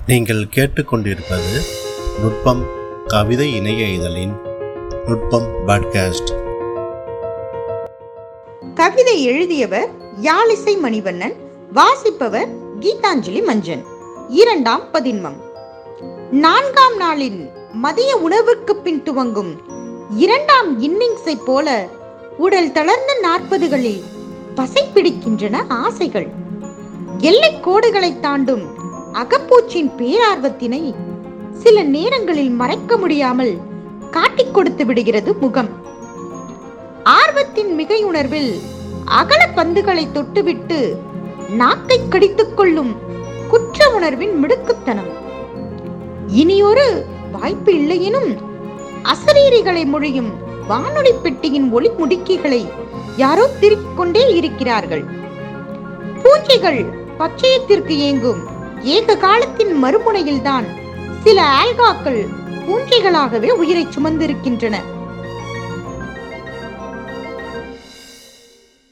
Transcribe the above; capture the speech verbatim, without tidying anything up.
நீங்கள் கேட்டுக்கொண்டிருப்பது நுட்பம் கவிதை இணைய இதழின் நுட்பம் பாட்காஸ்ட். கவிதை எழுதியவர் யாழிசை மணிவண்ணன், வாசிப்பவர் கீதாஞ்சலி மஞ்சன். இரண்டாம் பதின்மம். நான்காம் நாளின் மதிய உணவுக்கு பின் துவங்கும் இரண்டாம் இன்னிங்ஸை போல உடல் தளர்ந்த நாற்பதுகளில் பசை பிடிக்கின்றன ஆசைகள். எல்லை கோடுகளை தாண்டும் அகப்பூச்சின் பேரார்வத்தினை சில நேரங்களில் மறைக்க முடியாமல் காட்டிக் கொடுத்து விடுகிறது முகம். ஆர்வத்தின் மிகையுணர்வில் அகல பந்துகளை தொட்டுவிட்டு நாக்கை கடித்துக் கொள்ளும் குற்ற உணர்வின் மிடுக்குத்தனம். இனியொரு வாய்ப்பு இல்லையெனும் அசரீரிகளை மொழியும் வானொலி பெட்டியின் ஒளி முடுக்கிகளை யாரோ திருப்பிக் கொண்டே இருக்கிறார்கள். பூஞ்சைகள் பச்சையத்திற்கு ஏங்கும் ஏக காலத்தின் மறுமுனையில்தான் சில ஆல்காக்கள் பூஞ்சைகளாகவே உயிரை சுமந்திருக்கின்றன.